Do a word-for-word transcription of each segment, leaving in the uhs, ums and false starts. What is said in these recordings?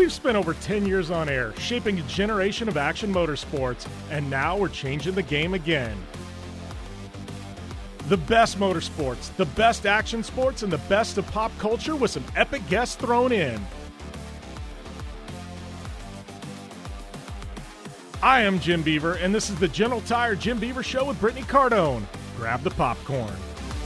We've spent over ten years on air, shaping a generation of action motorsports, and now we're changing the game again. The best motorsports, the best action sports, and the best of pop culture with some epic guests thrown in. I am Jim Beaver, and this is the General Tire Jim Beaver Show with Brittany Cardone. Grab the popcorn.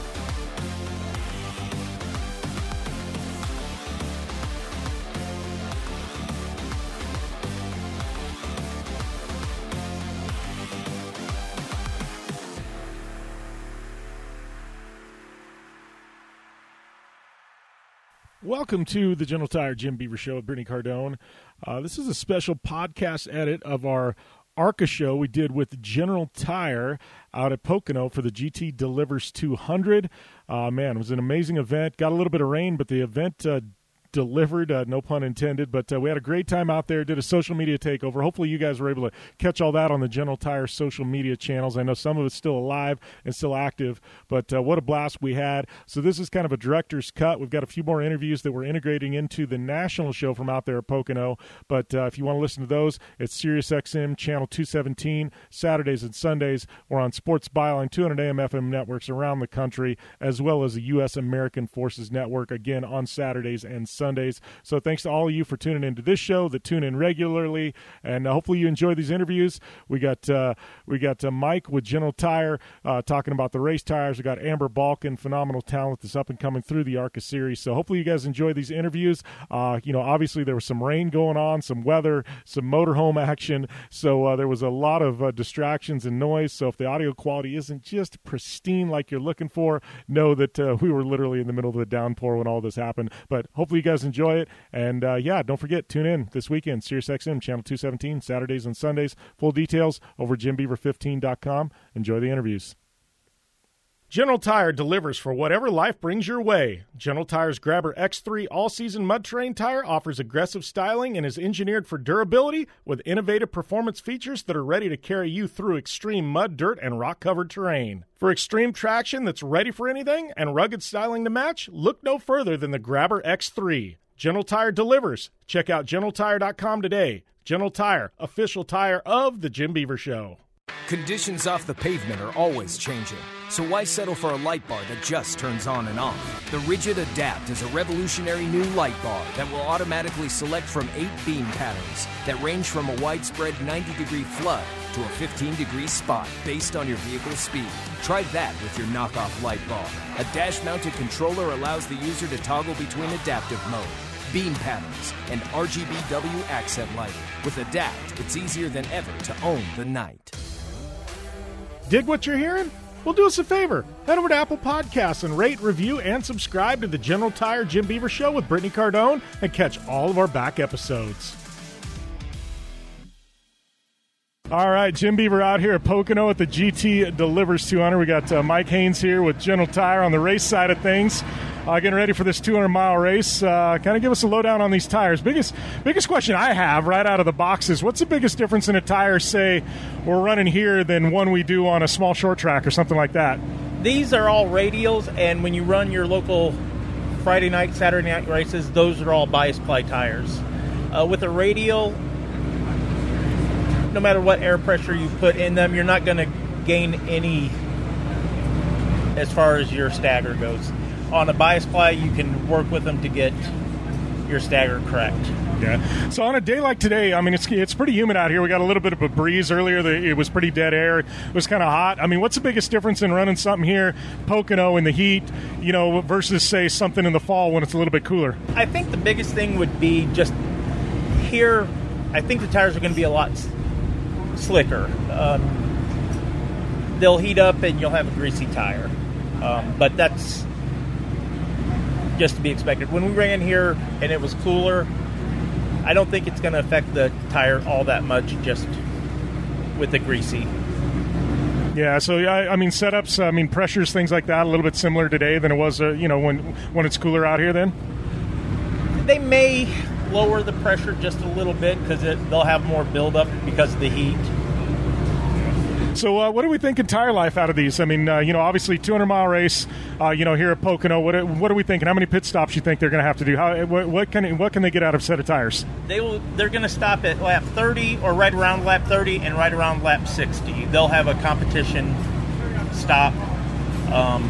Welcome to the General Tire Jim Beaver Show with Brittany Cardone. Uh, this is a special podcast edit of our ARCA show we did with General Tire out at Pocono for the G T Delivers two hundred. Uh, man, it was an amazing event. Got a little bit of rain, but the event uh, delivered, uh, no pun intended, but uh, we had a great time out there, did a social media takeover. Hopefully you guys were able to catch all that on the General Tire social media channels. I know some of it's still alive and still active, but uh, what a blast we had. So this is kind of a director's cut. We've got a few more interviews that we're integrating into the national show from out there at Pocono, but uh, if you want to listen to those, it's Sirius X M channel two seventeen, Saturdays and Sundays. We're on Sports Byline, two hundred A M F M networks around the country, as well as the U S American Forces Network, again on Saturdays and Sundays. So thanks to all of you for tuning into this show, that tune in regularly, and uh, hopefully you enjoy these interviews. We got uh, we got uh, Mike with General Tire uh, talking about the race tires. We got Amber Balkin, phenomenal talent that's up and coming through the ARCA series. So hopefully you guys enjoy these interviews. Uh, you know, obviously there was some rain going on, some weather, some motorhome action. So uh, there was a lot of uh, distractions and noise. So if the audio quality isn't just pristine like you're looking for, know that uh, we were literally in the middle of the downpour when all this happened. But hopefully you guys enjoy it. And uh, yeah, don't forget, tune in this weekend, Sirius X M channel two seventeen, Saturdays and Sundays. Full details over jim beaver fifteen dot com. Enjoy the interviews. General Tire delivers for whatever life brings your way. General Tire's Grabber X three all-season mud terrain tire offers aggressive styling and is engineered for durability with innovative performance features that are ready to carry you through extreme mud, dirt, and rock-covered terrain. For extreme traction that's ready for anything and rugged styling to match, look no further than the Grabber X three. General Tire delivers. Check out general tire dot com today. General Tire, official tire of the Jim Beaver Show. Conditions off the pavement are always changing, so why settle for a light bar that just turns on and off? The Rigid Adapt is a revolutionary new light bar that will automatically select from eight beam patterns that range from a widespread ninety degree flood to a fifteen degree spot based on your vehicle's speed. Try that with your knockoff light bar. A dash-mounted controller allows the user to toggle between adaptive mode, beam patterns, and R G B W accent lighting. With Adapt, it's easier than ever to own the night. Dig what you're hearing? Well, do us a favor. Head over to Apple Podcasts and rate, review, and subscribe to the General Tire Jim Beaver Show with Brittany Cardone and catch all of our back episodes. All right, Jim Beaver out here at Pocono at the G T Delivers two hundred. We got uh, Mike Haynes here with General Tire on the race side of things. Uh, getting ready for this two hundred mile race. Uh, kind of give us a lowdown on these tires. Biggest biggest question I have right out of the box is, what's the biggest difference in a tire, say, we're running here than one we do on a small short track or something like that? These are all radials, and when you run your local Friday night, Saturday night races, those are all bias ply tires. Uh, with a radial, no matter what air pressure you put in them, you're not going to gain any as far as your stagger goes. On a bias ply, you can work with them to get your stagger correct. Yeah. So on a day like today, I mean, it's it's pretty humid out here. We got a little bit of a breeze earlier. It was pretty dead air. It was kind of hot. I mean, what's the biggest difference in running something here, Pocono, in the heat, you know, versus, say, something in the fall when it's a little bit cooler? I think the biggest thing would be just here, I think the tires are going to be a lot slicker. Um, they'll heat up and you'll have a greasy tire. Um, but that's just to be expected. When we ran in here and it was cooler, I don't think it's going to affect the tire all that much just with the greasy. Yeah, so yeah, I mean setups, I mean pressures, things like that, a little bit similar today than it was, uh, you know, when when it's cooler out here. Then they may lower the pressure just a little bit because they'll have more buildup because of the heat. So uh, what are we thinking tire life out of these? I mean, uh, you know, obviously two hundred mile race, uh, you know, here at Pocono. What, what are we thinking? How many pit stops you think they're going to have to do? How, what, what, can, what can they get out of a set of tires? They will, they're going to stop at lap thirty or right around lap thirty and right around lap sixty. They'll have a competition stop, um,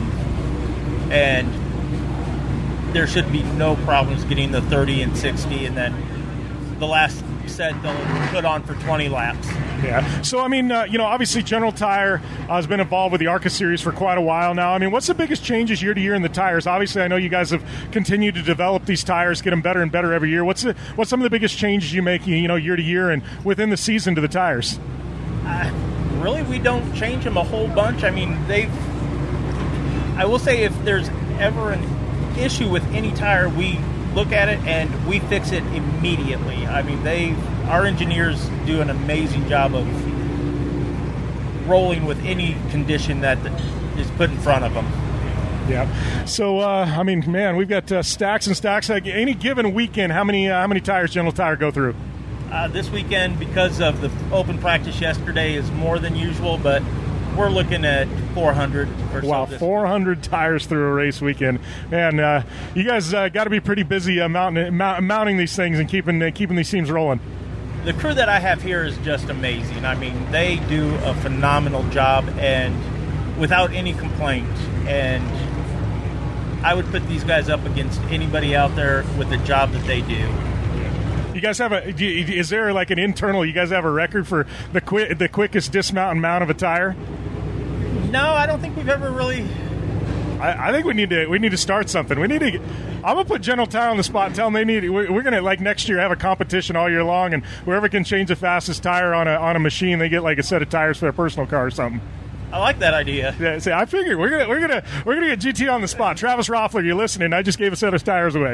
and there should be no problems getting the thirty and sixty, and then the last set they'll put on for twenty laps. Yeah. So, I mean, uh, you know, obviously General Tire uh, has been involved with the ARCA series for quite a while now. I mean, what's the biggest changes year to year in the tires? Obviously, I know you guys have continued to develop these tires, get them better and better every year. What's the, what's some of the biggest changes you make, you know, year to year and within the season to the tires? Uh, really, we don't change them a whole bunch. I mean, they've. I will say, if there's ever an issue with any tire, we look at it and we fix it immediately. I mean, they, our engineers do an amazing job of rolling with any condition that is put in front of them. Yeah. So, uh, I mean, man, we've got uh, stacks and stacks. Like any given weekend, how many uh, how many tires General Tire go through? Uh, this weekend, because of the open practice yesterday, is more than usual, but we're looking at four hundred or so. Wow, four hundred tires through a race weekend. Man, uh, you guys uh, got to be pretty busy uh, mounting, mount, mounting these things and keeping uh, keeping these teams rolling. The crew that I have here is just amazing. I mean, they do a phenomenal job and without any complaint. And I would put these guys up against anybody out there with the job that they do. You guys have a? Is there like an internal? You guys have a record for the quick, the quickest dismount and mount of a tire? No, I don't think we've ever really. I, I think we need to. We need to start something. We need to. I'm gonna put General Tire on the spot and tell them they need. We're, we're gonna like next year have a competition all year long, and whoever can change the fastest tire on a on a machine, they get like a set of tires for their personal car or something. I like that idea. Yeah, see, I figured we're gonna we're gonna we're gonna get G T on the spot. Travis Roffler, you're listening. I just gave a set of tires away.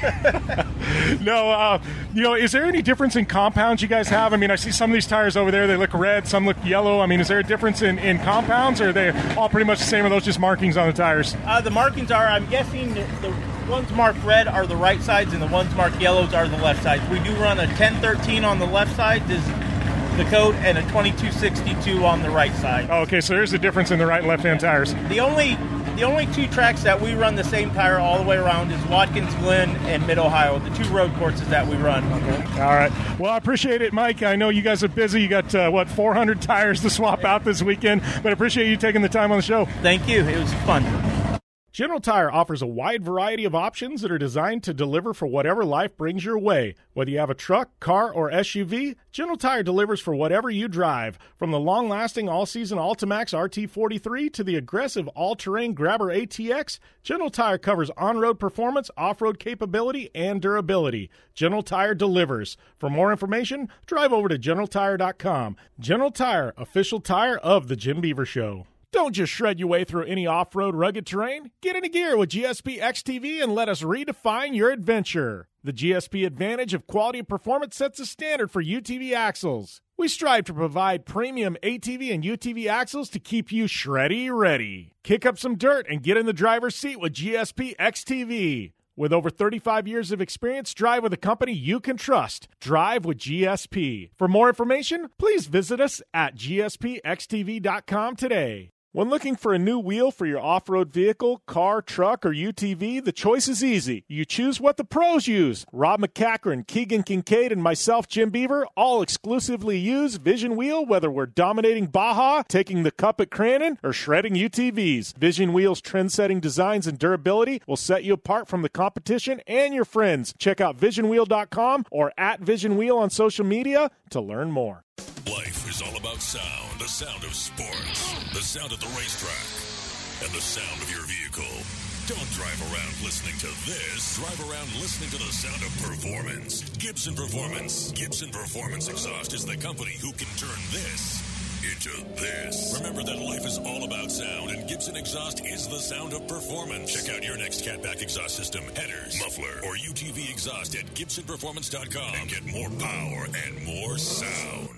no, uh, you know, is there any difference in compounds you guys have? I mean, I see some of these tires over there. They look red. Some look yellow. I mean, is there a difference in, in compounds, or are they all pretty much the same? Or are those just markings on the tires? Uh, the markings are. I'm guessing that the ones marked red are the right sides, and the ones marked yellows are the left sides. We do run a ten thirteen on the left side. Is the code, and a twenty-two sixty-two on the right side. Oh, okay, so there's a difference in the right and left-hand tires. The only the only two tracks that we run the same tire all the way around is Watkins Glen and Mid-Ohio, the two road courses that we run. Okay. All right. Well, I appreciate it, Mike. I know you guys are busy. You got, uh, what, four hundred tires to swap out this weekend, but I appreciate you taking the time on the show. Thank you. It was fun. General Tire offers a wide variety of options that are designed to deliver for whatever life brings your way. Whether you have a truck, car, or S U V, General Tire delivers for whatever you drive. From the long-lasting all-season Altimax R T forty-three to the aggressive all-terrain Grabber A T X, General Tire covers on-road performance, off-road capability, and durability. General Tire delivers. For more information, drive over to general tire dot com. General Tire, official tire of The Jim Beaver Show. Don't just shred your way through any off-road rugged terrain. Get into gear with G S P X T V and let us redefine your adventure. The G S P advantage of quality and performance sets a standard for U T V axles. We strive to provide premium A T V and U T V axles to keep you shreddy ready. Kick up some dirt and get in the driver's seat with G S P X T V. With over thirty-five years of experience, drive with a company you can trust. Drive with G S P. For more information, please visit us at G S P X T V dot com today. When looking for a new wheel for your off-road vehicle, car, truck, or U T V, the choice is easy. You choose what the pros use. Rob McCachran, Keegan Kincaid, and myself, Jim Beaver, all exclusively use Vision Wheel, whether we're dominating Baja, taking the cup at Crandon, or shredding U T Vs. Vision Wheel's trend-setting designs and durability will set you apart from the competition and your friends. Check out vision wheel dot com or at Vision Wheel on social media to learn more. Life is all about sound, the sound of sports, the sound of the racetrack, and the sound of your vehicle. Don't drive around listening to this. Drive around listening to the sound of performance. Gibson Performance. Gibson Performance Exhaust is the company who can turn this into this. Remember that life is all about sound, and Gibson Exhaust is the sound of performance. Check out your next catback exhaust system, headers, muffler, or U T V exhaust at gibson performance dot com and get more power and more sound.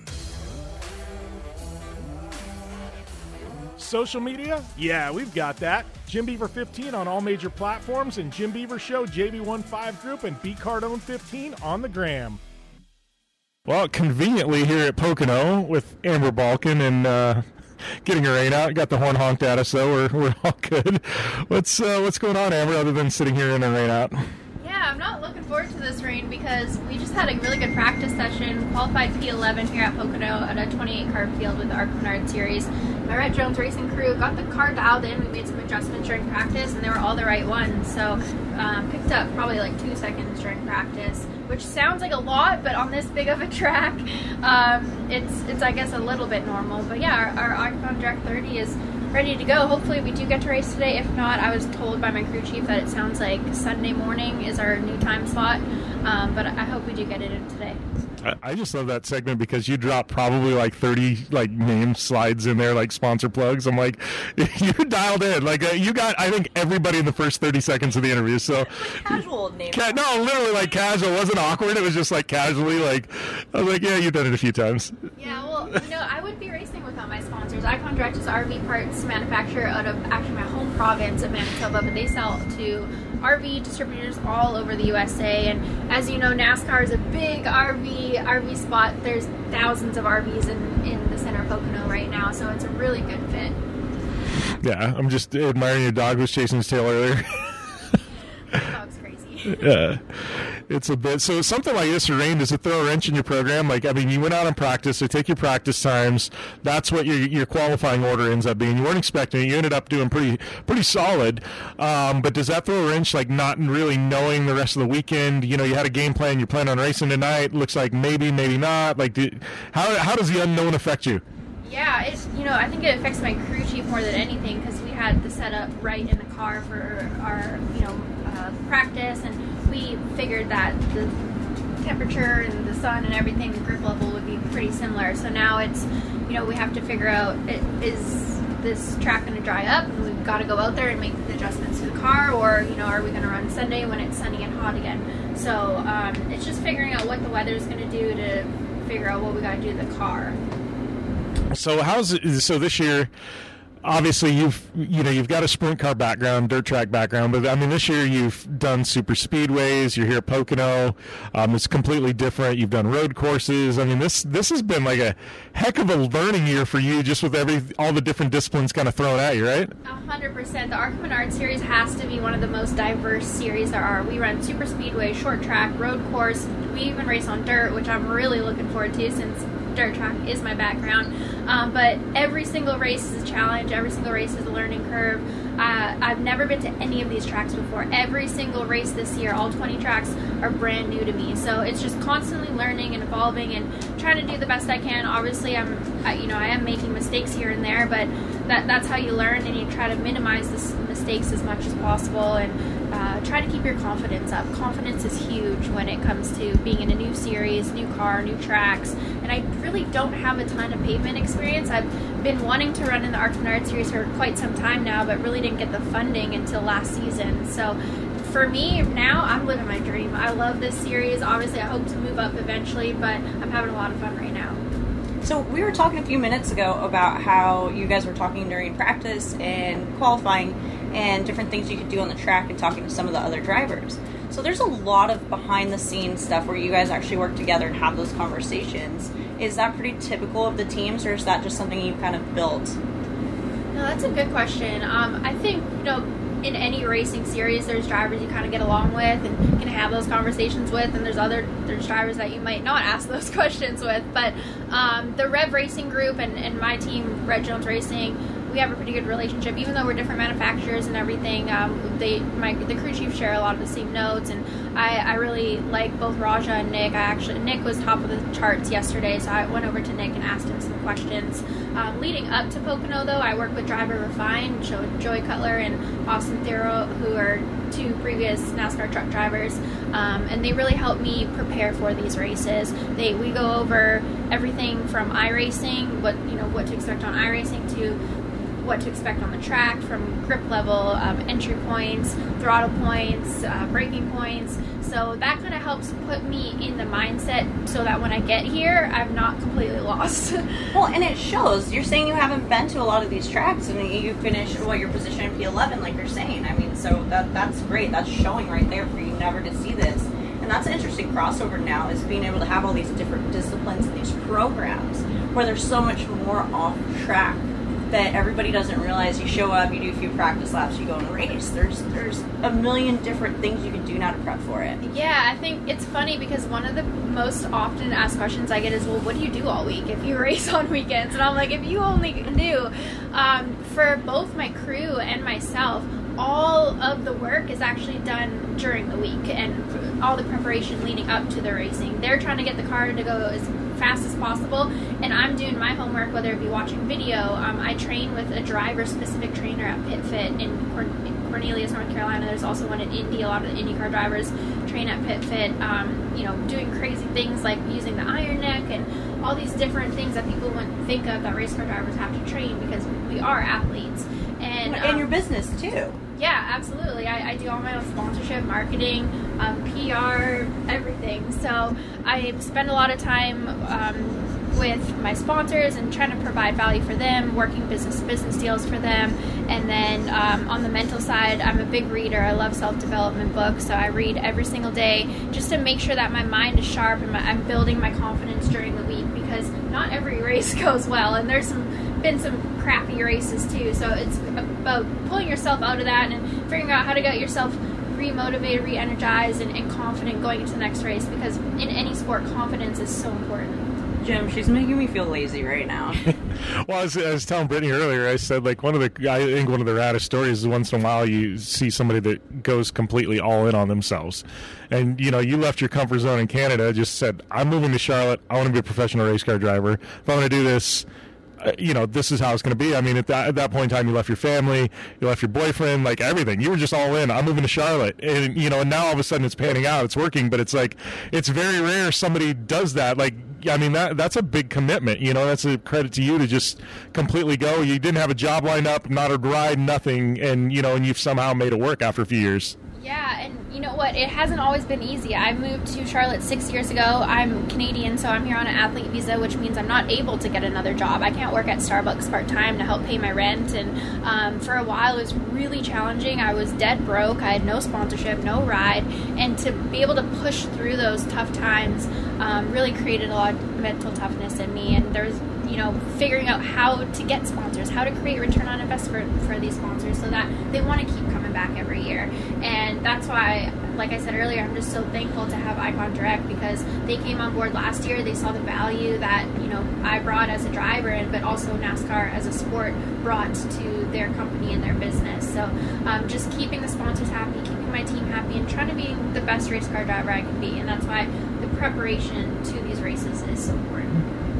Social media? Yeah, we've got that. Jim Beaver fifteen on all major platforms, and Jim Beaver Show, J B fifteen Group, and B Cardone fifteen on the gram. Well, conveniently here at Pocono with Amber Balkin and uh, getting a rain out. Got the horn honked at us, though. We're we're all good. What's uh, what's going on, Amber, other than sitting here in a rain out? Yeah, I'm not looking forward to this rain because we just had a really good practice session, qualified P eleven here at Pocono at a twenty-eight car field with the ARCA Menard Series. My Red Jones Racing crew got the car dialed in. We made some adjustments during practice, and they were all the right ones. So um, picked up probably like two seconds during practice, which sounds like a lot, but on this big of a track, um, it's it's I guess a little bit normal. But yeah, our, our Octagon Direct thirty is ready to go. Hopefully we do get to race today. If not, I was told by my crew chief that it sounds like Sunday morning is our new time slot, um, but I hope we do get it in today. I just love that segment because you drop probably like thirty like name slides in there, like sponsor plugs. I'm like, you're dialed in. Like uh, you got, I think, everybody in the first thirty seconds of the interview. So casual name. Ca- no, literally like casual. It wasn't awkward. It was just like casually. Like I was like, yeah, you've done it a few times. Yeah, well, you know, I would be racing without my sponsors. Icon Direct is R V parts manufacturer out of actually my home province of Manitoba, but they sell to R V distributors all over the U S A. And as you know, NASCAR is a big R V R V spot. There's thousands of R Vs in, in the center of Pocono right now, so it's a really good fit. Yeah, I'm just admiring your dog was chasing his tail earlier. Dog's crazy. Yeah, it's a bit. So something like this, rain, does it throw a wrench in your program? Like, I mean, you went out on practice, they take your practice times. That's what your your qualifying order ends up being. You weren't expecting it. You ended up doing pretty pretty solid. Um, but does that throw a wrench, like not really knowing the rest of the weekend? You know, you had a game plan. You plan on racing tonight. Looks like maybe, maybe not. Like, do, how how does the unknown affect you? Yeah, it's, you know, I think it affects my crew chief more than anything because we had the setup right in the car for our, you know, uh, practice, and we figured that the temperature and the sun and everything, the grip level would be pretty similar. So now it's, you know, we have to figure out, it, is this track going to dry up and we've got to go out there and make the adjustments to the car, or, you know, are we going to run Sunday when it's sunny and hot again? So um, it's just figuring out what the weather is going to do to figure out what we got to do to the car. So how's it, so this year? Obviously, you've you know you've got a sprint car background, dirt track background, but I mean this year you've done super speedways. You're here at Pocono. Um, it's completely different. You've done road courses. I mean this this has been like a heck of a learning year for you, just with every all the different disciplines kind of thrown at you, right? A hundred percent. The ARCA Menard Series has to be one of the most diverse series there are. We run super speedway, short track, road course. We even race on dirt, which I'm really looking forward to since dirt track is my background. Um, but every single race is a challenge. Every single race is a learning curve. Uh, I've never been to any of these tracks before. Every single race this year, all twenty tracks, are brand new to me. So it's just constantly learning and evolving and trying to do the best I can. Obviously, I'm, I, you know, I am making mistakes here and there, but that that's how you learn, and you try to minimize the mistakes as much as possible, and uh, try to keep your confidence up. Confidence is huge when it comes to being in a new series, new car, new tracks. And I really don't have a ton of pavement experience. I've been wanting to run in the ARCA Menard Series for quite some time now, but really didn't get the funding until last season. So for me, now I'm living my dream. I love this series. Obviously, I hope to move up eventually, but I'm having a lot of fun right now. So we were talking a few minutes ago about how you guys were talking during practice and qualifying and different things you could do on the track and talking to some of the other drivers. So there's a lot of behind-the-scenes stuff where you guys actually work together and have those conversations. Is that pretty typical of the teams, or is that just something you kind of built? No, that's a good question. Um, I think, you know, in any racing series, there's drivers you kind of get along with and can have those conversations with, and there's other there's drivers that you might not ask those questions with. But um, the Rev Racing group and, and my team, Red Jones Racing, we have a pretty good relationship, even though we're different manufacturers and everything. Um, they, my, the crew chiefs share a lot of the same notes, and I, I really like both Raja and Nick. I actually Nick was top of the charts yesterday, so I went over to Nick and asked him some questions. Um, leading up to Pocono, though, I work with Driver Refine, Joey Cutler and Austin Thero, who are two previous NASCAR truck drivers, um, and they really help me prepare for these races. They we go over everything from iRacing, what you know what to expect on iRacing, to what to expect on the track, from grip level, um, entry points, throttle points, uh, braking points. So that kind of helps put me in the mindset so that when I get here, I'm not completely lost. Well, and it shows. You're saying you haven't been to a lot of these tracks, and you finished what your position in P eleven, like you're saying. I mean, so that that's great. That's showing right there for you never to see this. And that's an interesting crossover now, is being able to have all these different disciplines and these programs where there's so much more off track that everybody doesn't realize. You show up, you do a few practice laps, you go and race. There's there's a million different things you can do now to prep for it. Yeah, I think it's funny because one of the most often asked questions I get is, well, what do you do all week if you race on weekends? And I'm like, if you only knew. Um, for both my crew and myself, all of the work is actually done during the week and all the preparation leading up to the racing. They're trying to get the car to go as fast as possible, and I'm doing my homework, whether it be watching video. Um, I train with a driver-specific trainer at PitFit in, Cor- in Cornelius, North Carolina. There's also one in Indy. A lot of the IndyCar drivers train at PitFit, um, you know, doing crazy things like using the iron neck and all these different things that people wouldn't think of that race car drivers have to train because we are athletes. And, and um, your business, too. Yeah, absolutely. I, I do all my own sponsorship, marketing, um, P R, everything. So I spend a lot of time um, with my sponsors and trying to provide value for them, working business business deals for them. And then um, on the mental side, I'm a big reader. I love self-development books, so I read every single day just to make sure that my mind is sharp and my, I'm building my confidence during the week because not every race goes well, and there's some been some crappy races too. So it's about pulling yourself out of that and figuring out how to get yourself re-motivated, re-energized, and, and confident going into the next race because in any sport, confidence is so important. Jim, she's making me feel lazy right now. Well, I was, I was telling Brittany earlier, I said, like, one of the, I think one of the raddest stories is once in a while you see somebody that goes completely all in on themselves. And, you know, you left your comfort zone in Canada, just said, I'm moving to Charlotte, I want to be a professional race car driver. If I'm going to do this, uh, you know, this is how it's going to be. I mean, at that, at that point in time, you left your family, you left your boyfriend, like everything. You were just all in. I'm moving to Charlotte. And, you know, and now all of a sudden it's panning out, it's working, but it's like, it's very rare somebody does that. Like, I mean, that that's a big commitment. You know, that's a credit to you to just completely go. You didn't have a job lined up, not a ride, nothing, and, you know, and you've somehow made it work after a few years. Yeah, and you know what? It hasn't always been easy. I moved to Charlotte six years ago. I'm Canadian, so I'm here on an athlete visa, which means I'm not able to get another job. I can't work at Starbucks part-time to help pay my rent, and um, for a while it was really challenging. I was dead broke. I had no sponsorship, no ride, and to be able to push through those tough times um, really created a lot of mental toughness in me, and there's you know, figuring out how to get sponsors, how to create return on investment for, for these sponsors so that they want to keep coming back every year. And that's why, like I said earlier, I'm just so thankful to have Icon Direct because they came on board last year. They saw the value that, you know, I brought as a driver, and but also NASCAR as a sport brought to their company and their business. So um, just keeping the sponsors happy, keeping my team happy, and trying to be the best race car driver I can be. And that's why the preparation to these races is so important.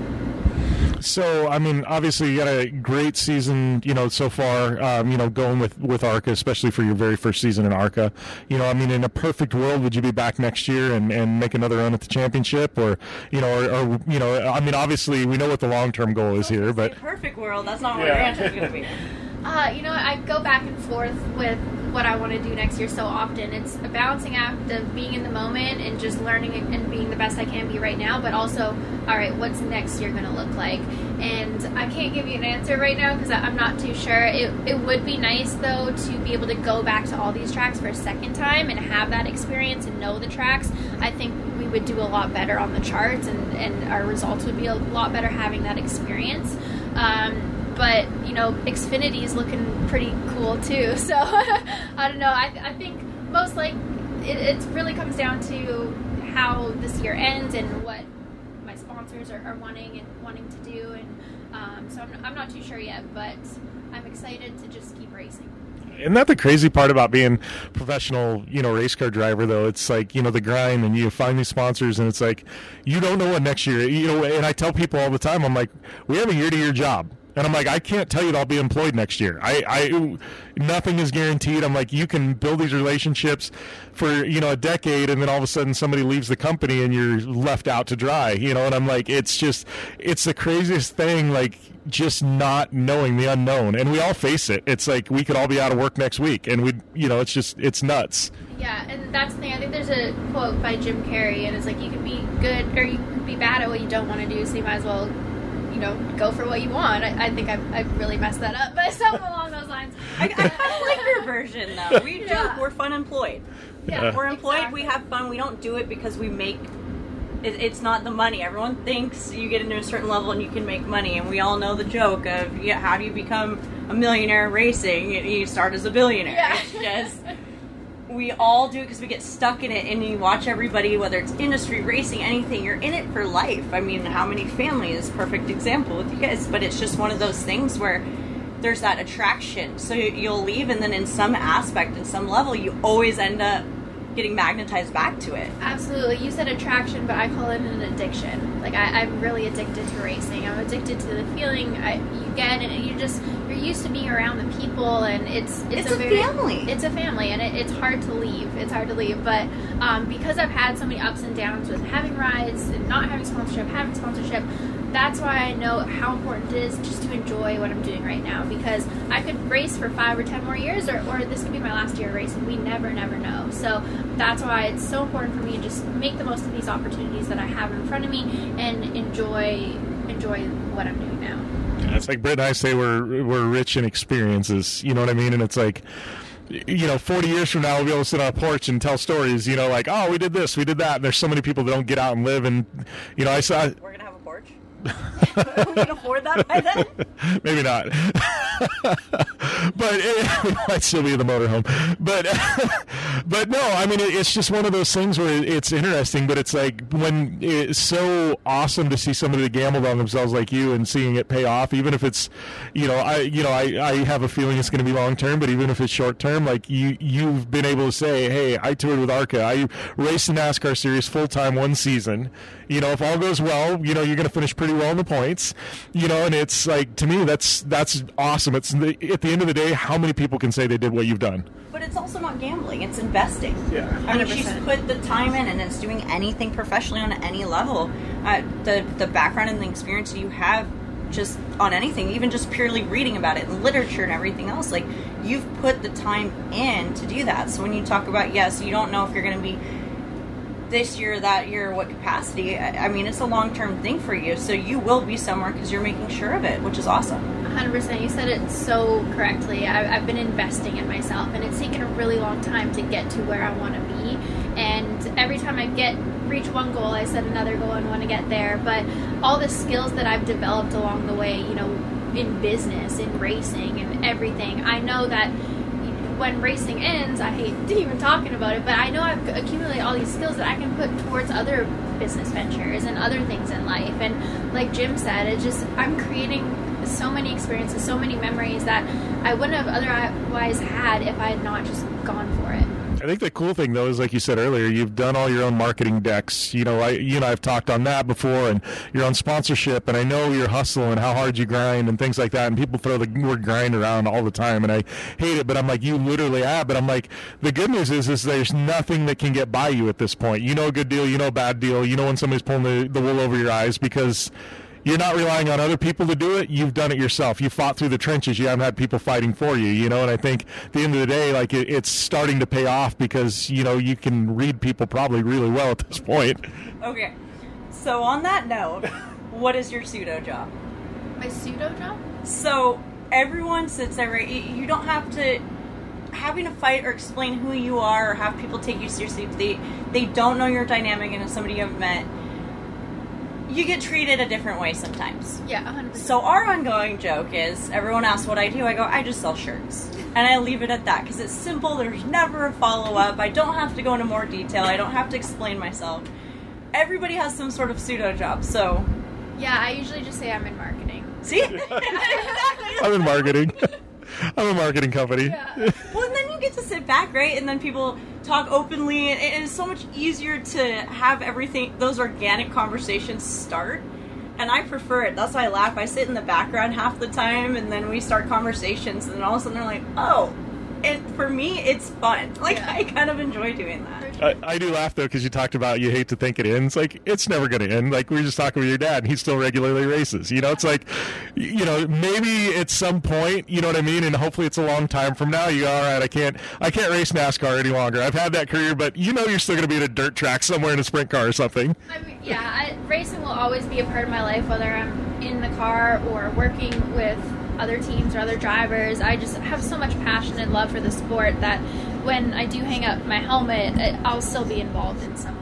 So, I mean, obviously you got a great season, you know, so far, um, you know, going with, with ARCA, especially for your very first season in ARCA. You know, I mean, in a perfect world, would you be back next year and, and make another run at the championship? Or, you know, or, or you know, I mean, obviously we know what the long-term goal is here, but... Perfect world, that's not what your answer is going to be. Uh, you know, I go back and forth with what I want to do next year so often. It's a balancing act of being in the moment and just learning and being the best I can be right now, but also, all right, what's next year going to look like? And I can't give you an answer right now because I'm not too sure. It, it would be nice, though, to be able to go back to all these tracks for a second time and have that experience and know the tracks. I think we would do a lot better on the charts, and, and our results would be a lot better having that experience. Um, But, you know, Xfinity is looking pretty cool, too. So, I don't know. I, I think most like it, it really comes down to how this year ends and what my sponsors are, are wanting and wanting to do. And um, so I'm, I'm not too sure yet, but I'm excited to just keep racing. Isn't that the crazy part about being a professional, you know, race car driver, though? It's like, you know, the grind, and you find these sponsors, and it's like, you don't know what next year, you know, and I tell people all the time, I'm like, we have a year-to-year job. And I'm like, I can't tell you that I'll be employed next year. I, I, nothing is guaranteed. I'm like, you can build these relationships for, you know, a decade, and then all of a sudden somebody leaves the company and you're left out to dry, you know? And I'm like, it's just, it's the craziest thing, like, just not knowing the unknown. And we all face it. It's like, we could all be out of work next week, and we, you know, it's just, it's nuts. Yeah, and that's the thing. I think there's a quote by Jim Carrey, and it's like, you can be good, or you can be bad at what you don't want to do, so you might as well, you know, go for what you want. I, I think I've, I've really messed that up, but something along those lines. I, I kind of like your version, though. We yeah. joke, we're fun employed. Yeah, We're employed, exactly. We have fun, we don't do it because we make It, it's not the money. Everyone thinks you get into a certain level and you can make money, and we all know the joke of, yeah, how do you become a millionaire racing? You start as a billionaire. Yeah. It's just, we all do it because we get stuck in it, and you watch everybody, whether it's industry, racing, anything, you're in it for life. I mean, how many families, perfect example with you guys, but it's just one of those things where there's that attraction. So you'll leave, and then in some aspect, in some level, you always end up getting magnetized back to it. Absolutely. You said attraction, but I call it an addiction. Like, I, I'm really addicted to racing. I'm addicted to the feeling I, you get, and you just, you're used to being around the people, and it's it's, It's a, a very, family. It's a family, and it, it's hard to leave. It's hard to leave. But um, because I've had so many ups and downs with having rides and not having sponsorship, having sponsorship, that's why I know how important it is just to enjoy what I'm doing right now, because I could race for five or ten more years, or, or this could be my last year of racing. We never, never know. So that's why it's so important for me to just make the most of these opportunities that I have in front of me and enjoy enjoy what I'm doing now. Yeah, it's like Britt and I say we're, we're rich in experiences, you know what I mean? And it's like, you know, forty years from now, we'll be able to sit on a porch and tell stories, you know, like, oh, we did this, we did that. And there's so many people that don't get out and live. And, you know, I saw... We're going to have a porch? We can afford that by then? Maybe not. But it, we might still be in the motorhome. But but no, I mean, it, it's just one of those things where it's interesting, but it's like when it's so awesome to see somebody that gambled on themselves like you and seeing it pay off, even if it's, you know, I you know, I, I have a feeling it's going to be long term, but even if it's short term, like you, you've been able to say, hey, I toured with ARCA. I raced the NASCAR series full time one season. You know, if all goes well, you know, you're going to finish pretty well in the points, you know, and it's like, to me, that's that's awesome. It's the, at the end of the day, how many people can say they did what you've done? But it's also not gambling, it's investing. Yeah. I mean, she's put the time in and is doing anything professionally on any level. Uh, the, the background and the experience you have just on anything, even just purely reading about it and literature and everything else, like, you've put the time in to do that. So when you talk about, yes, you don't know if you're going to be this year, that year, what capacity, I mean, it's a long-term thing for you, so you will be somewhere because you're making sure of it, which is awesome. one hundred percent. You said it so correctly. I, I've been investing in myself, and it's taken a really long time to get to where I want to be, and every time I get reach one goal, I set another goal and want to get there. But all the skills that I've developed along the way, you know, in business, in racing, and everything, I know that when racing ends, I hate even talking about it, but I know I've accumulated all these skills that I can put towards other business ventures and other things in life. And like Jim said, it's just, I'm creating so many experiences, so many memories that I wouldn't have otherwise had if I had not just gone for it. I think the cool thing, though, is like you said earlier, you've done all your own marketing decks. You know, I, you and I have talked on that before, and your own sponsorship, and I know your hustle and how hard you grind and things like that, and people throw the word grind around all the time, and I hate it, but I'm like, you literally have, but I'm like, the good news is, is there's nothing that can get by you at this point. You know a good deal, you know a bad deal, you know when somebody's pulling the, the wool over your eyes, because you're not relying on other people to do it. You've done it yourself. You fought through the trenches. You haven't had people fighting for you, you know, and I think at the end of the day, like, it, it's starting to pay off because, you know, you can read people probably really well at this point. Okay. So on that note, what is your pseudo job? My pseudo job? So everyone sits there, right? You you don't have to having to fight or explain who you are or have people take you seriously. If they, they don't know your dynamic and it's somebody you haven't met, you get treated a different way sometimes. Yeah, one hundred percent. So our ongoing joke is, everyone asks what I do, I go, I just sell shirts. And I leave it at that, because it's simple, there's never a follow-up, I don't have to go into more detail, I don't have to explain myself. Everybody has some sort of pseudo job, so... Yeah, I usually just say I'm in marketing. See? Exactly. I'm in marketing. I'm a marketing company. Yeah. Well, and then you get to sit back, right? And then people talk openly, and it is so much easier to have everything, those organic conversations start. And I prefer it. That's why I laugh. I sit in the background half the time, and then we start conversations, and then all of a sudden they're like, oh. And for me, it's fun. Like, Yeah. I kind of enjoy doing that. I, I do laugh, though, because you talked about you hate to think it ends. Like, it's never going to end. Like, we were just talking with your dad, and he still regularly races. You know, it's like, you know, maybe at some point, you know what I mean? And hopefully it's a long time from now. You go, all right, I can't, I can't race NASCAR any longer. I've had that career, but you know you're still going to be at a dirt track somewhere in a sprint car or something. I mean, yeah, I, racing will always be a part of my life, whether I'm in the car or working with other teams or other drivers. I just have so much passion and love for the sport that when I do hang up my helmet, I'll still be involved in some way.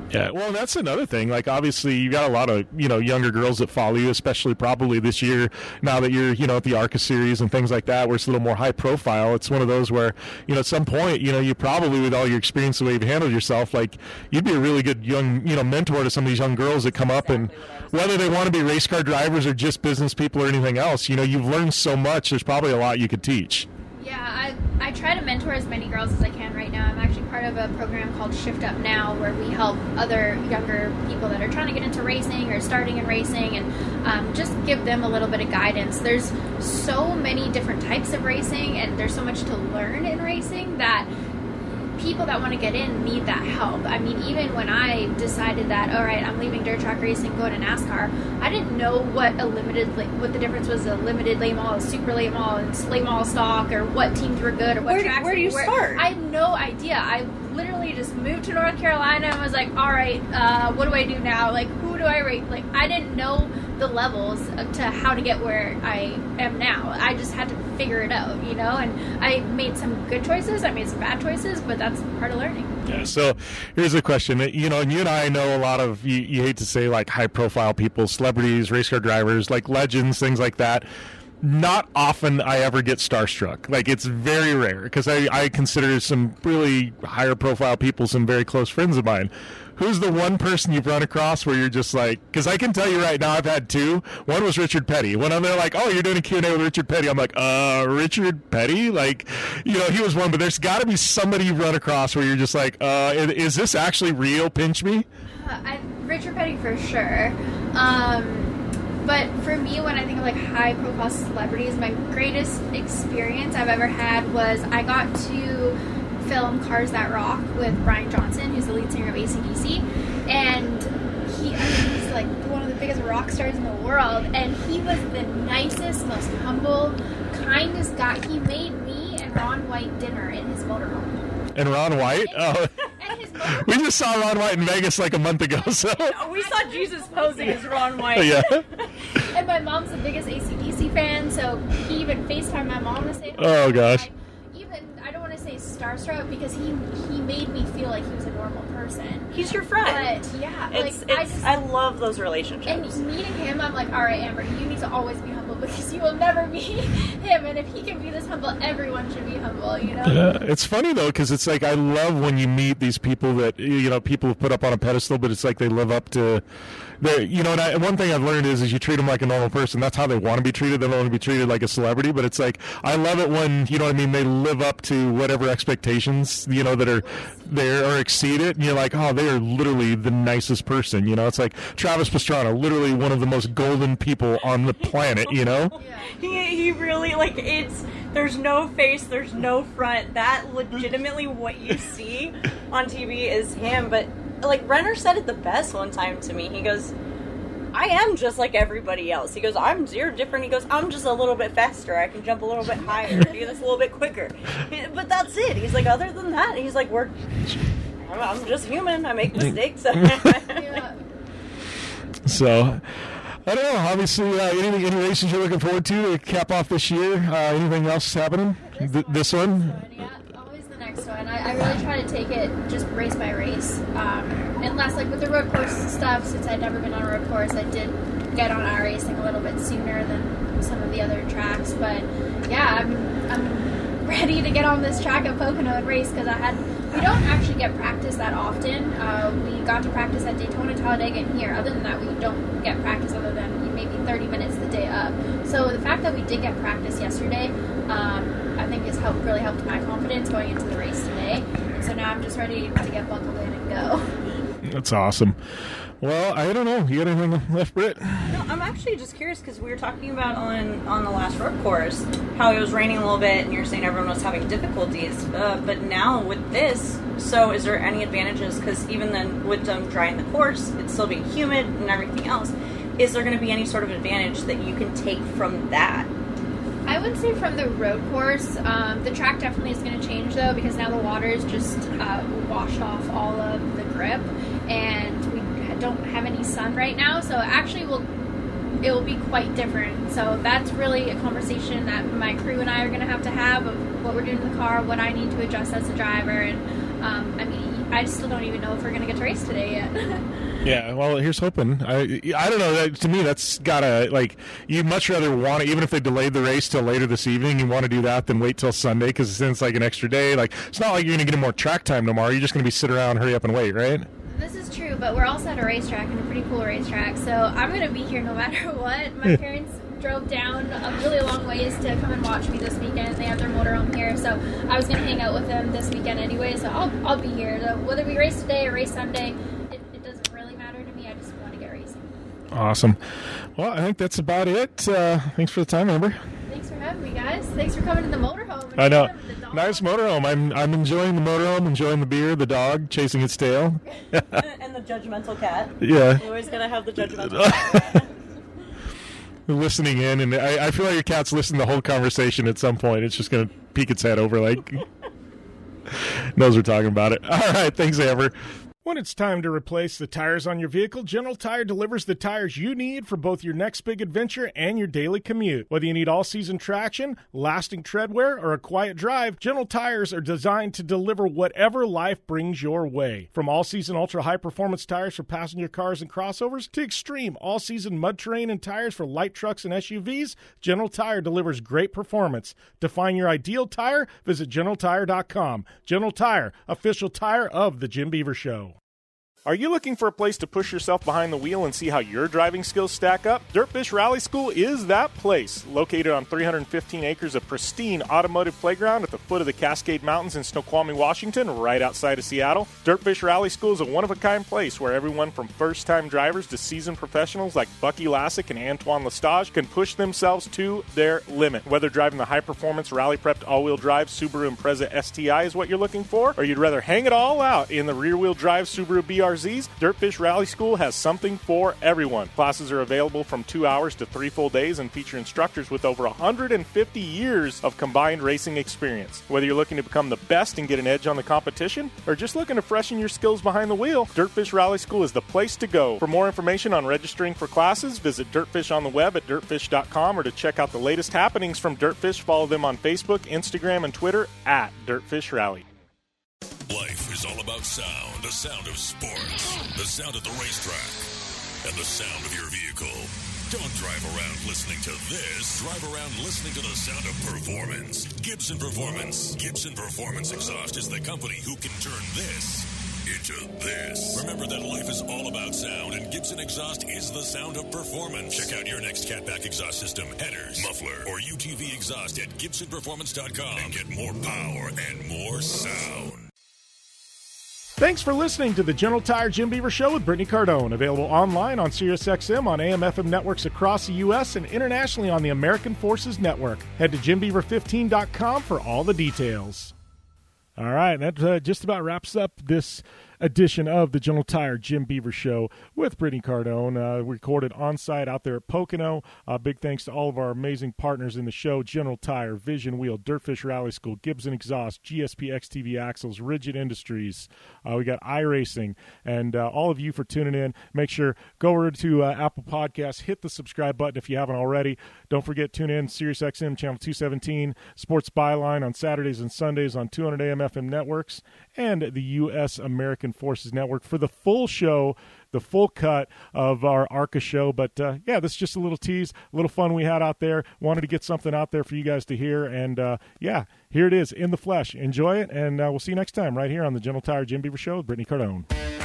Yeah, well, that's another thing. Like, obviously, you got a lot of, you know, younger girls that follow you, especially probably this year, now that you're, you know, at the ARCA series and things like that, where it's a little more high profile. It's one of those where, you know, at some point, you know, you probably, with all your experience, the way you've handled yourself, like, you'd be a really good young, you know, mentor to some of these young girls that come up, and whether they want to be race car drivers or just business people or anything else, you know, you've learned so much. There's probably a lot you could teach. Yeah, I, I try to mentor as many girls as I can right now. I'm actually part of a program called Shift Up Now, where we help other younger people that are trying to get into racing or starting in racing, and um, just give them a little bit of guidance. There's so many different types of racing, and there's so much to learn in racing that people that want to get in need that help. I mean, even when I decided that, all right, I'm leaving dirt track racing, going to NASCAR, I didn't know what a limited, like, what the difference was, a limited late model, a super late model, and late model stock, or what teams were good, or what where tracks. Do, where do you were, start? I had no idea. I literally just moved to North Carolina and was like, all right, uh, what do I do now? Like, who do I rate? Like, I didn't know the levels to how to get where I am now. I just had to figure it out, you know, and I made some good choices, I made some bad choices, but that's part of learning. Yeah, so here's a question. You know, and you and I know a lot of, you, you hate to say, like, high-profile people, celebrities, race car drivers, like legends, things like that. Not often I ever get starstruck. Like, it's very rare, because I, I consider some really higher-profile people some very close friends of mine. Who's the one person you've run across where you're just like, because I can tell you right now, I've had two. One was Richard Petty. When I'm there like, oh, you're doing a Q and A with Richard Petty, I'm like, uh, Richard Petty? Like, you know, he was one, but there's got to be somebody you've run across where you're just like, uh, is this actually real? Pinch me? Uh, I, Richard Petty for sure. Um, but for me, when I think of like high profile celebrities, my greatest experience I've ever had was I got to film Cars That Rock with Brian Johnson, who's the lead singer of A C D C, and he, I mean, he's like one of the biggest rock stars in the world, and he was the nicest, most humble, kindest guy. He made me and Ron White dinner in his motorhome. And Ron White? Oh. And his motorhome. We just saw Ron White in Vegas like a month ago, so. We saw Jesus posing as Ron White. Yeah. And my mom's the biggest A C D C fan, so he even FaceTimed my mom to say hello. Oh, gosh. I, even, I don't want to say starstruck, because he he made me feel like he was a normal person. He's your friend. But, yeah. It's, like, it's, I just... I love those relationships. And meeting him, I'm like, all right, Amber, you need to always be humble, because you will never be him. And if he can be this humble, everyone should be humble, you know? Yeah, it's funny, though, because it's like I love when you meet these people that, you know, people have put up on a pedestal, but it's like they live up to, their, you know, and, I, and one thing I've learned is, is you treat them like a normal person. That's how they want to be treated. They don't want to be treated like a celebrity, but it's like, I love it when, you know what I mean, they live up to whatever expectations, you know, that are there or exceed it, and you're like, oh, they are literally the nicest person, you know? It's like Travis Pastrana, literally one of the most golden people on the planet, you know? Yeah. He, he really, like, it's, there's no face, there's no front. That legitimately what you see on T V is him. But, like, Renner said it the best one time to me. He goes, I am just like everybody else. He goes, I'm zero different. He goes, I'm just a little bit faster. I can jump a little bit higher, do this a little bit quicker. But that's it. He's like, other than that, he's like, we're, I'm just human. I make mistakes. Yeah. So, I don't know. Obviously, uh, anything, any races you're looking forward to to cap off this year? Uh, anything else happening? This, Th- one, this one? this one, yeah, always the next one. I, I really try to take it just race by race. Um, unless, like, with the road course stuff, since I'd never been on a road course, I did get on iRacing a little bit sooner than some of the other tracks. But yeah, I'm I'm ready to get on this track at Pocono and race, because I had. We don't actually get practice that often. Uh, we got to practice at Daytona, Talladega, and here. Other than that, we don't get practice other than maybe thirty minutes the day up. So the fact that we did get practice yesterday, um, I think has helped really helped my confidence going into the race today. And so now I'm just ready to get buckled in and go. That's awesome. Well, I don't know. You got anything left, Britt? No, I'm actually just curious, because we were talking about on, on the last road course how it was raining a little bit, and you're saying everyone was having difficulties. Uh, but now with this, so is there any advantages? Because even then, with them drying the course, it's still being humid and everything else. Is there going to be any sort of advantage that you can take from that? I would say from the road course, um, the track definitely is going to change, though, because now the water is just uh, washed off all of the grip, and we don't have any sun right now, so actually we'll it will be quite different. So that's really a conversation that my crew and I are going to have to have of what we're doing in the car, what I need to adjust as a driver, and um, I mean, I still don't even know if we're going to get to race today yet. Yeah, well, here's hoping. I I don't know. That, to me, that's gotta like you much rather want to, even if they delayed the race till later this evening, you want to do that than wait till Sunday because then it's like an extra day. Like it's not like you're going to get more track time tomorrow. You're just going to be sit around, hurry up, and wait, right? This is true, but we're also at a racetrack and a pretty cool racetrack, so I'm going to be here no matter what. My parents drove down a really long ways to come and watch me this weekend. They have their motorhome here, so I was going to hang out with them this weekend anyway, so I'll I'll be here. So whether we race today or race Sunday, it, it doesn't really matter to me. I just want to get racing. Awesome. Well, I think that's about it. Uh, thanks for the time, Amber. Thanks for having me, guys. Thanks for coming to the motorhome. I know. Nice motorhome. I'm I'm enjoying the motorhome, enjoying the beer, the dog chasing its tail. And the judgmental cat. Yeah. You're always going to have the judgmental cat. Listening in, and I, I feel like your cat's listening to the whole conversation at some point. It's just going to peek its head over like knows we're talking about it. All right. Thanks, Amber. When it's time to replace the tires on your vehicle, General Tire delivers the tires you need for both your next big adventure and your daily commute. Whether you need all-season traction, lasting tread wear, or a quiet drive, General Tires are designed to deliver whatever life brings your way. From all-season ultra-high-performance tires for passenger cars and crossovers to extreme all-season mud terrain and tires for light trucks and S U Vs, General Tire delivers great performance. To find your ideal tire, visit general tire dot com. General Tire, official tire of The Jim Beaver Show. Are you looking for a place to push yourself behind the wheel and see how your driving skills stack up? Dirtfish Rally School is that place. Located on three hundred fifteen acres of pristine automotive playground at the foot of the Cascade Mountains in Snoqualmie, Washington, right outside of Seattle, Dirtfish Rally School is a one-of-a-kind place where everyone from first-time drivers to seasoned professionals like Bucky Lassick and Antoine Lestage can push themselves to their limit. Whether driving the high-performance, rally-prepped all-wheel drive Subaru Impreza S T I is what you're looking for, or you'd rather hang it all out in the rear-wheel drive Subaru B R Zs, Dirtfish Rally School has something for everyone. Classes are available from two hours to three full days and feature instructors with over one hundred fifty years of combined racing experience. Whether you're looking to become the best and get an edge on the competition, or just looking to freshen your skills behind the wheel, Dirtfish Rally School is the place to go. For more information on registering for classes, visit Dirtfish on the web at dirtfish dot com, or to check out the latest happenings from Dirtfish, follow them on Facebook, Instagram, and Twitter at Dirtfish Rally. Life is all about sound, the sound of sports, the sound at the racetrack, and the sound of your vehicle. Don't drive around listening to this. Drive around listening to the sound of performance. Gibson Performance. Gibson Performance Exhaust is the company who can turn this into this. Remember that life is all about sound, and Gibson Exhaust is the sound of performance. Check out your next catback exhaust system, headers, muffler, or U T V exhaust at gibson performance dot com and get more power and more sound. Thanks for listening to the General Tire Jim Beaver Show with Brittany Cardone. Available online on SiriusXM on A M F M networks across the U S and internationally on the American Forces Network. Head to jim beaver fifteen dot com for all the details. All right, that uh, just about wraps up this edition of the General Tire Jim Beaver Show with Brittany Cardone. Uh, recorded on site out there at Pocono. Uh, big thanks to all of our amazing partners in the show: General Tire, Vision Wheel, Dirtfish Rally School, Gibson Exhaust, G S P X T V Axles, Rigid Industries. Uh, we got iRacing, and uh, all of you for tuning in. Make sure go over to uh, Apple Podcasts, hit the subscribe button if you haven't already. Don't forget, tune in SiriusXM channel two seventeen, Sports Byline on Saturdays and Sundays on two hundred A M F M networks, and the U S American Forces Network for the full show, the full cut of our ARCA show. But uh, yeah, this is just a little tease, a little fun we had out there. Wanted to get something out there for you guys to hear, and uh, yeah, here it is in the flesh. Enjoy it, and uh, we'll see you next time right here on the General Tire Jim Beaver Show with Brittany Cardone.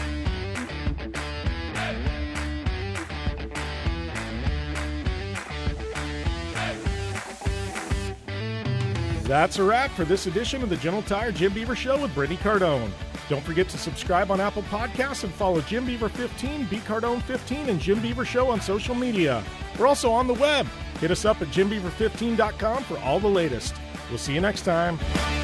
That's a wrap for this edition of the General Tire Jim Beaver Show with Brittany Cardone. Don't forget to subscribe on Apple Podcasts and follow Jim Beaver fifteen, B Cardone fifteen, and Jim Beaver Show on social media. We're also on the web. Hit us up at jim beaver fifteen dot com for all the latest. We'll see you next time.